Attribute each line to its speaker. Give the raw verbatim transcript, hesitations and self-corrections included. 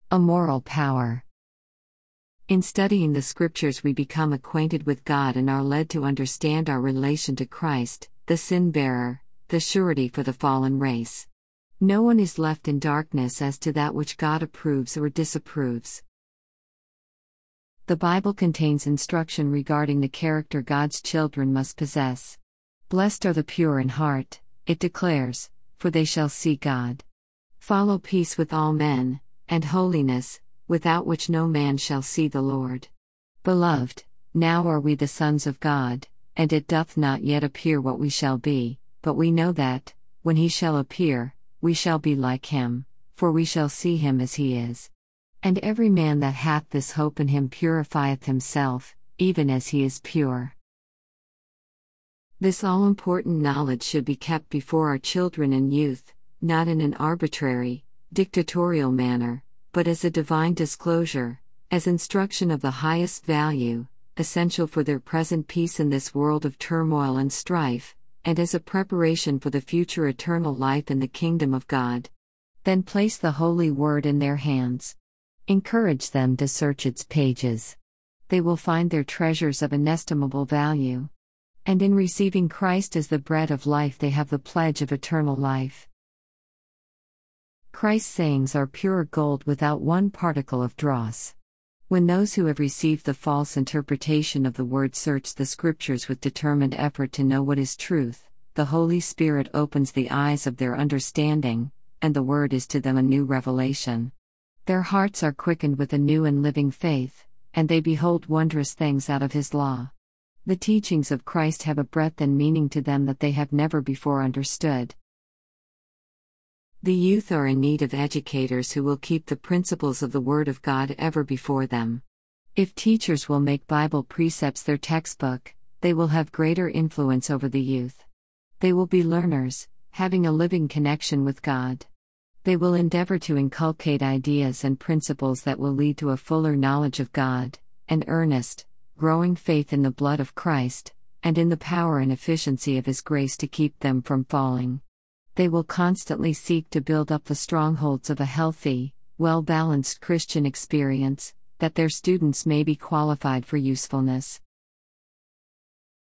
Speaker 1: A moral power. In studying the Scriptures, we become acquainted with God and are led to understand our relation to Christ, the sin-bearer, the surety for the fallen race. No one is left in darkness as to that which God approves or disapproves. The Bible contains instruction regarding the character God's children must possess. Blessed are the pure in heart, it declares, for they shall see God. Follow peace with all men, and holiness, without which no man shall see the Lord. Beloved, now are we the sons of God, and it doth not yet appear what we shall be, but we know that, when he shall appear, we shall be like him, for we shall see him as he is. And every man that hath this hope in him purifieth himself, even as he is pure. This all-important knowledge should be kept before our children and youth, not in an arbitrary, dictatorial manner, but as a divine disclosure, as instruction of the highest value, essential for their present peace in this world of turmoil and strife, and as a preparation for the future eternal life in the kingdom of God. Then place the Holy Word in their hands. Encourage them to search its pages. They will find their treasures of inestimable value. And in receiving Christ as the bread of life, they have the pledge of eternal life. Christ's sayings are pure gold without one particle of dross. When those who have received the false interpretation of the word search the Scriptures with determined effort to know what is truth, the Holy Spirit opens the eyes of their understanding, and the word is to them a new revelation. Their hearts are quickened with a new and living faith, and they behold wondrous things out of his law. The teachings of Christ have a breadth and meaning to them that they have never before understood. The youth are in need of educators who will keep the principles of the Word of God ever before them. If teachers will make Bible precepts their textbook, they will have greater influence over the youth. They will be learners, having a living connection with God. They will endeavor to inculcate ideas and principles that will lead to a fuller knowledge of God, and earnest, growing faith in the blood of Christ, and in the power and efficiency of His grace to keep them from falling. They will constantly seek to build up the strongholds of a healthy, well-balanced Christian experience, that their students may be qualified for usefulness.